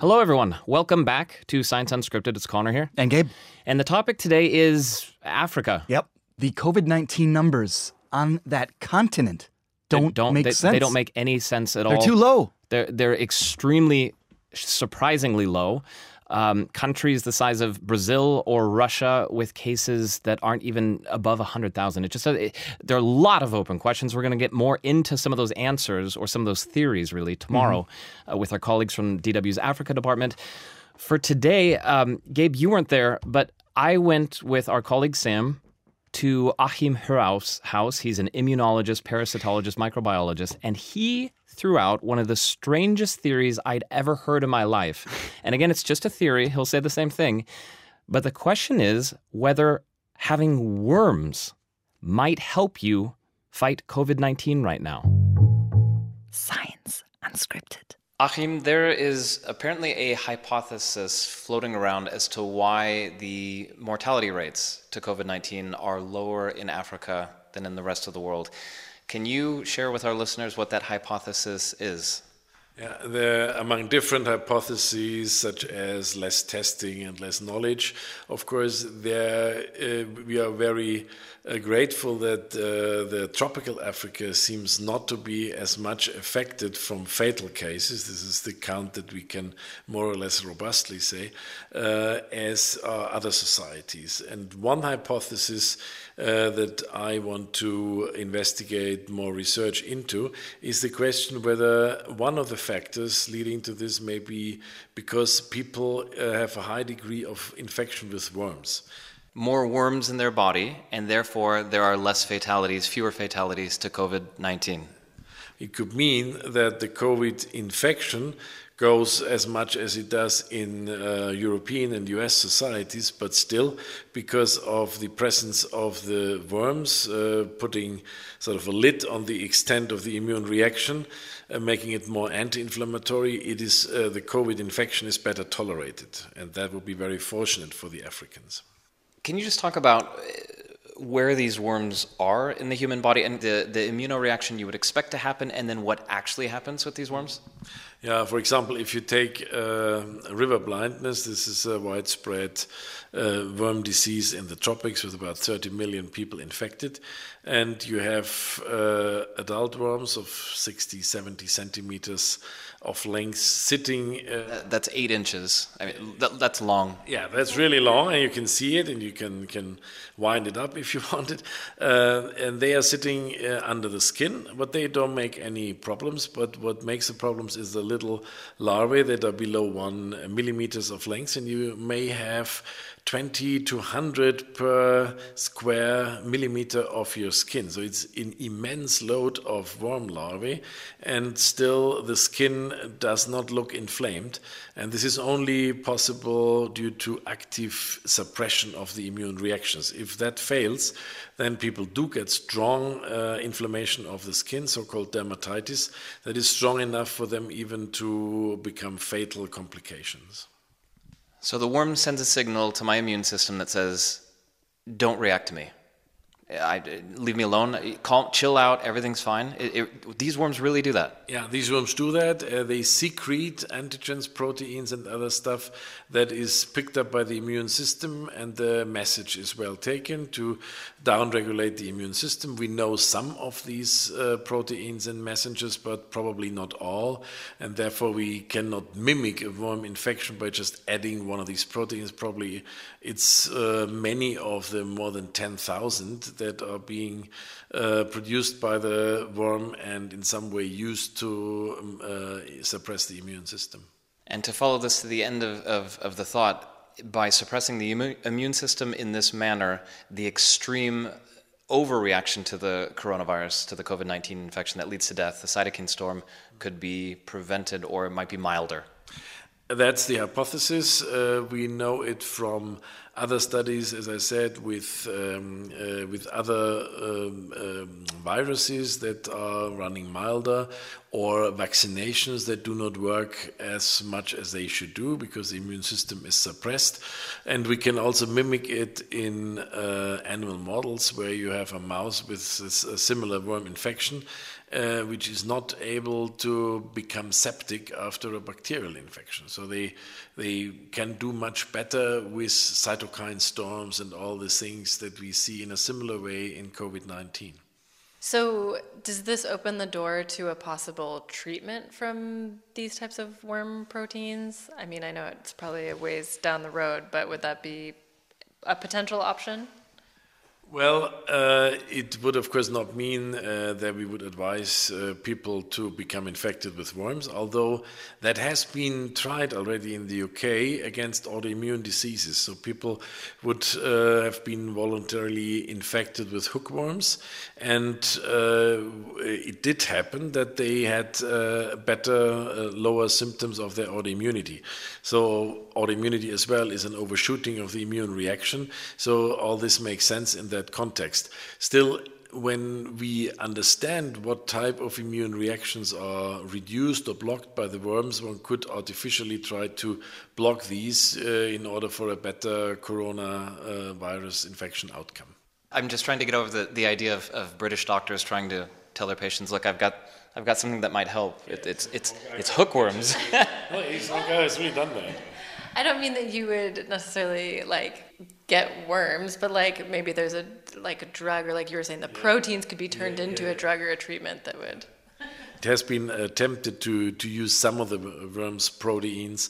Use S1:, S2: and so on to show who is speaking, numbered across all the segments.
S1: Hello, everyone. Welcome back to Science Unscripted. It's Connor here.
S2: And Gabe.
S1: And the topic today is Africa.
S2: Yep. The COVID-19 numbers on that continent don't make sense.
S1: They don't make any sense at all.
S2: They're too low.
S1: They're extremely, surprisingly low. Countries the size of Brazil or Russia with cases that aren't even above 100,000. There are a lot of open questions. We're going to get more into some of those answers or some of those theories really tomorrow with our colleagues from DW's Africa department. For today, Gabe, you weren't there, but I went with our colleague Sam to Achim Herauf's house. He's an immunologist, parasitologist, microbiologist, and he threw out one of the strangest theories I'd ever heard in my life. And again, it's just a theory. He'll say the same thing. But the question is whether having worms might help you fight COVID-19 right now.
S3: Science Unscripted.
S1: Achim, there is apparently a hypothesis floating around as to why the mortality rates to COVID-19 are lower in Africa than in the rest of the world. Can you share with our listeners what that hypothesis is?
S4: Yeah, among different hypotheses, such as less testing and less knowledge, of course, we are very grateful that the tropical Africa seems not to be as much affected from fatal cases. This is the count that we can more or less robustly say, as other societies. And one hypothesis that I want to investigate more research into is the question whether one of the factors leading to this may be because people have a high degree of infection with worms.
S1: More worms in their body, and therefore there are less fatalities, fewer fatalities to COVID-19.
S4: It could mean that the COVID infection goes as much as it does in European and US societies, but still, because of the presence of the worms putting sort of a lid on the extent of the immune reaction, making it more anti-inflammatory, the COVID infection is better tolerated, and that would be very fortunate for the Africans.
S1: Can you just talk about where these worms are in the human body and the immunoreaction you would expect to happen, and then what actually happens with these worms?
S4: Yeah, for example, if you take river blindness, this is a widespread worm disease in the tropics with about 30 million people infected. And you have adult worms of 60, 70 centimeters of length sitting.
S1: That's 8 inches. I mean, that's long.
S4: Yeah, that's really long, and you can see it, and you can wind it up if you want it. And they are sitting under the skin, but they don't make any problems. But what makes the problems is the little larvae that are below 1 millimeters of length, and you may have 20 to 100 per square millimeter of your skin. So it's an immense load of worm larvae, and still the skin does not look inflamed. And this is only possible due to active suppression of the immune reactions. If that fails, then people do get strong inflammation of the skin, so-called dermatitis, that is strong enough for them even to become fatal complications.
S1: So the worm sends a signal to my immune system that says, don't react to me. Leave me alone. Chill out. Everything's fine. These worms really do that.
S4: Yeah, these worms do that. They secrete antigens, proteins, and other stuff that is picked up by the immune system, and the message is well taken to downregulate the immune system. We know some of these proteins and messengers, but probably not all, and therefore we cannot mimic a worm infection by just adding one of these proteins. Probably it's many of them, more than 10,000, that are being produced by the worm and in some way used to suppress the immune system.
S1: And to follow this to the end of the thought, by suppressing the immune system in this manner, the extreme overreaction to the coronavirus, to the COVID-19 infection that leads to death, the cytokine storm, could be prevented, or it might be milder.
S4: That's the hypothesis. We know it from other studies, as I said, with other viruses that are running milder, or vaccinations that do not work as much as they should do because the immune system is suppressed. And we can also mimic it in animal models where you have a mouse with a similar worm infection, which is not able to become septic after a bacterial infection. So they can do much better with cytokine storms and all the things that we see in a similar way in COVID-19.
S5: So does this open the door to a possible treatment from these types of worm proteins? I mean, I know it's probably a ways down the road, but would that be a potential option?
S4: Well, it would of course not mean that we would advise people to become infected with worms, although that has been tried already in the UK against autoimmune diseases. So people would have been voluntarily infected with hookworms, and it did happen that they had better, lower symptoms of their autoimmunity. So autoimmunity as well is an overshooting of the immune reaction. So all this makes sense in that context. Still, when we understand what type of immune reactions are reduced or blocked by the worms, one could artificially try to block these in order for a better coronavirus infection outcome.
S6: I'm just trying to get over the idea of British doctors trying to tell their patients, look, I've got something that might help. It's hookworms.
S4: No, he's not has really done that.
S5: I don't mean that you would necessarily get worms, but maybe there's a drug, or like you were saying, the proteins could be turned into a drug or a treatment that would.
S4: It has been attempted to use some of the worm's proteins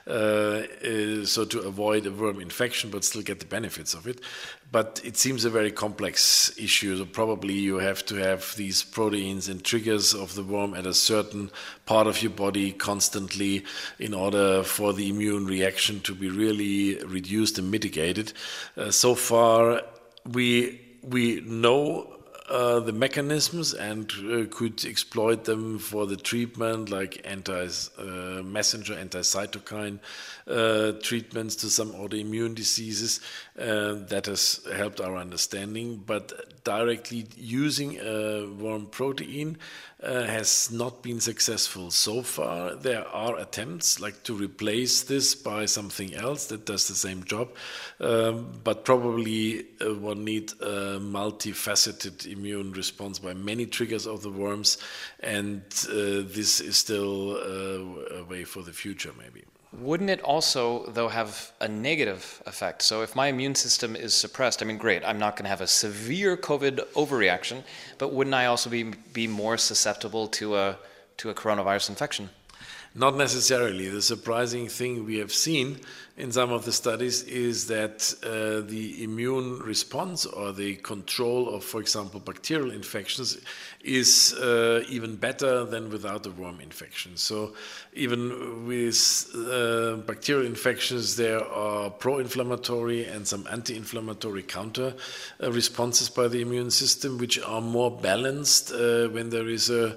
S4: so to avoid a worm infection but still get the benefits of it. But it seems a very complex issue. So probably you have to have these proteins and triggers of the worm at a certain part of your body constantly in order for the immune reaction to be really reduced and mitigated. So far, we know the mechanisms and could exploit them for the treatment, like messenger anti-cytokine treatments to some autoimmune diseases. That has helped our understanding, but directly using a worm protein has not been successful so far. There are attempts to replace this by something else that does the same job, but probably one needs a multifaceted immune response by many triggers of the worms, and this is still a way for the future maybe.
S6: Wouldn't it also, though, have a negative effect? So if my immune system is suppressed, I mean, great, I'm not going to have a severe COVID overreaction, but wouldn't I also be more susceptible to a coronavirus infection?
S4: Not necessarily. The surprising thing we have seen in some of the studies is that the immune response or the control of, for example, bacterial infections is even better than without a worm infection. So even with bacterial infections, there are pro-inflammatory and some anti-inflammatory counter responses by the immune system, which are more balanced when there is a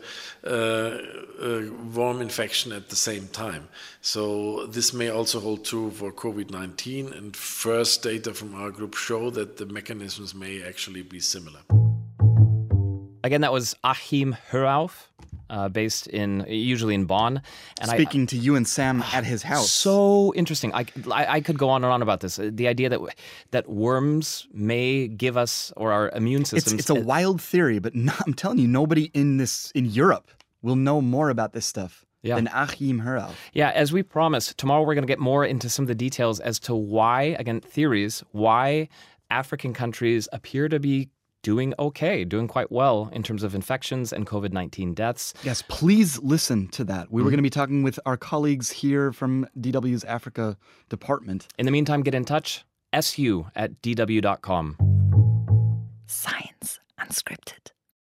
S4: worm infection at the same time. So this may also hold true for COVID-19, and first data from our group show that the mechanisms may actually be similar.
S1: Again, that was Achim Herauf, based usually in Bonn. And
S2: Speaking to you and Sam at his house.
S1: So interesting. I could go on and on about this. The idea that worms may give us, or our immune systems.
S2: It's a wild theory, but I'm telling you, nobody in Europe will know more about this stuff than Achim Herauf.
S1: Yeah, as we promised, tomorrow we're going to get more into some of the details as to why, again, theories, why African countries appear to be doing quite well in terms of infections and COVID-19 deaths.
S2: Yes, please listen to that. We were going to be talking with our colleagues here from DW's Africa department.
S1: In the meantime, get in touch, su@dw.com.
S3: Science Unscripted.